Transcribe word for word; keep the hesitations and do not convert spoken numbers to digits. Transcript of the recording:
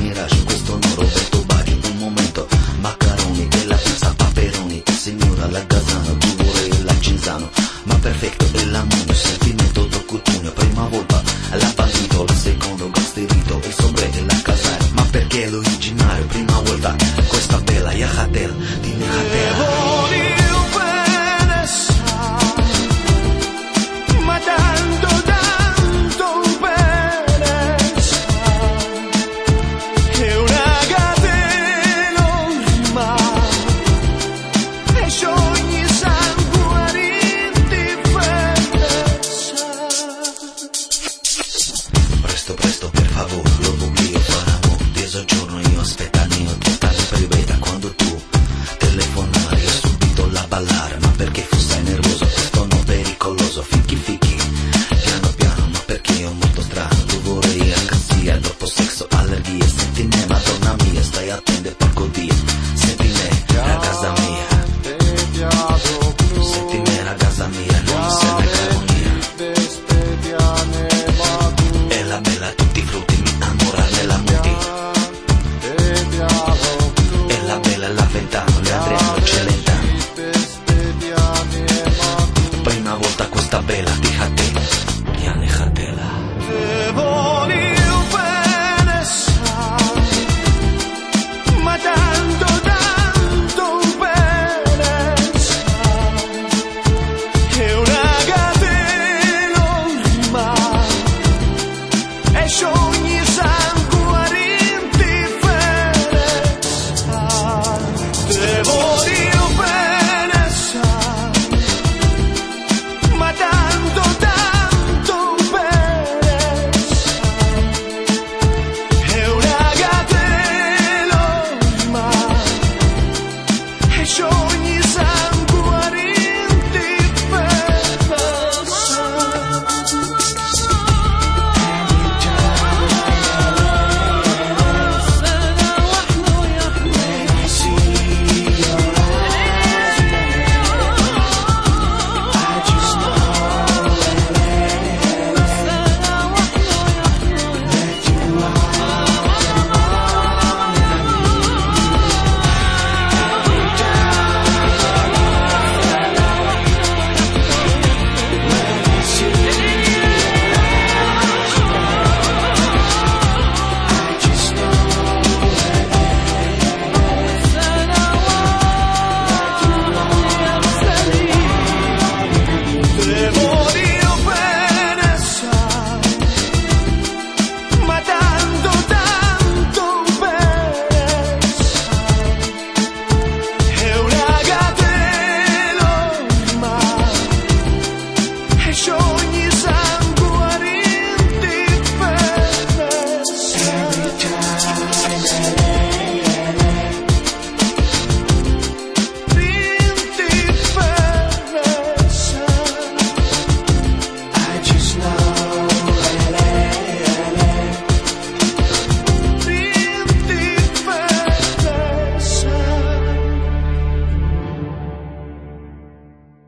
Mirage, questo non Roberto Baggio, un momento, macaroni e la pizza paperoni, signora la Gasano, tu vorrei la Cinzano, ma perfetto è l'amore, sentimento do cutugno, prima volta la bandito, il secondo gasterito, il sombrero e la casare, ma perché l'originario, prima volta, questa bella Yahatel, di Nehatel. Presto, presto, per favore, lo buio faremo. Dieci giorni io aspettano, io totale privata. Quando tu telefonari, ho subito la ballare. Ma perché fu sei nervoso, questo non pericoloso. Fichi, fichi, piano, piano, ma perché io molto strano. Tu vorrei a cassia, dopo sesso, allergie. Senti me, madonna mia, stai attento.